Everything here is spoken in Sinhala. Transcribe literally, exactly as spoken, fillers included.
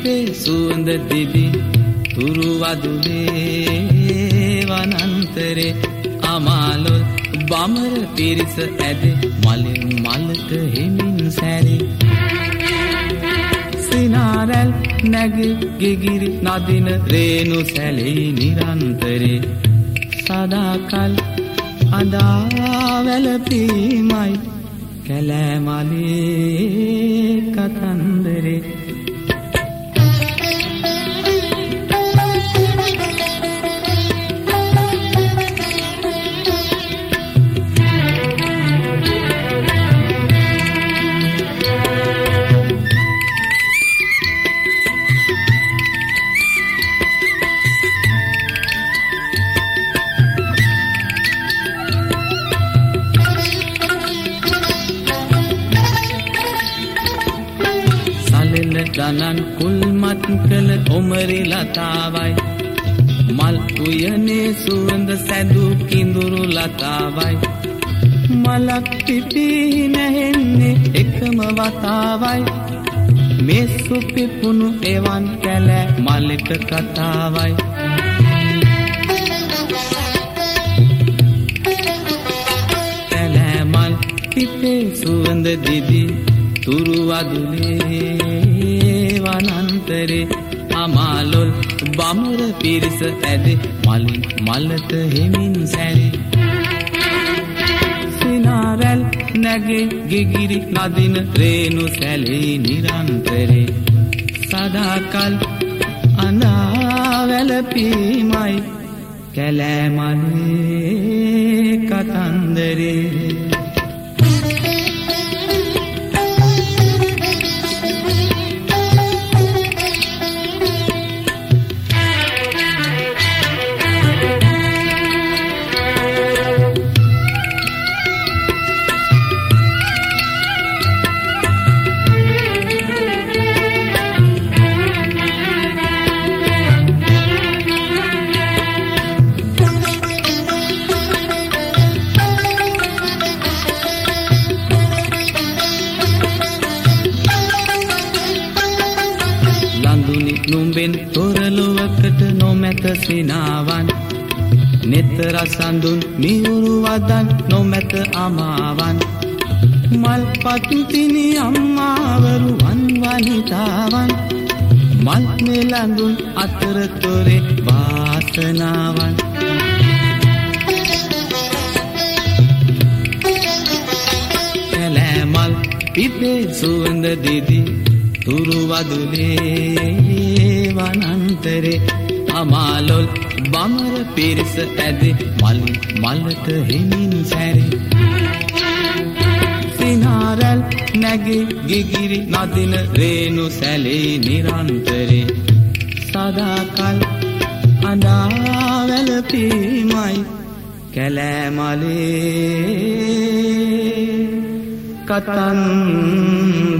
පිපේ සුවඳ දිදි තුරු වදුලේ වනන්තරේ අමාලොල් බමර පිරිස ඇද මලින් මලට හිමින් සැරේ සිනාරැල් නැගි ගිගිරි නදින රේණු සැලෙයි නිරන්තරේ සදාකල් අඳාවැල පීමයි කැලෑමලේ කතන්දරේ ගණන් කුල්මත් කළ ඔමරි ලතාවයි මල් උයනේ සුවඳ සැදු කිඳුරු ලතාවයි මලක් පිපී නැහෙන්නේ එකම වතාවයි මේ සුපිපුණු එවන් කැලෑ මලක කතාවයි කැලෑ මල් පිපේ සුවඳ දිදි තුරු වදුලේ වනන්තරේ අමාලොල් බමර පිරිස ඇද මලින් මලට හිමින් සැරේ සිනාරැල් නැගේ ගිගිරි නදින රේණු සැලෙයි නිරන්තරේ සදාකල් අඳාවැල පීමයි කැලෑමලේ කතන්දරේ නුඹෙන් තොරලොවකට නොමැත සිනාවන් නෙතර සඳුන් මියුරු වදන් නොමැත අමාවන් මල් පතුතිනි අම්මාවරු වන්වනිතාවන් මල් නෙලඳුන් අතර තොරේ වාසනාවන් කැලෑ මල් පිපේ සුවඳ දිදි තුරු වදුලේ වනන්තරේ අමාලොල් බමර පිරිස ඇද මලින් මලට හිමින් සැරේ සිනාරැල් නැගේ ගිගිරි නදින රේණු සැලෙයි නිරන්තරේ සදාකල් අඳාවැල පීමයි කැලෑමලේ කතන්දරේ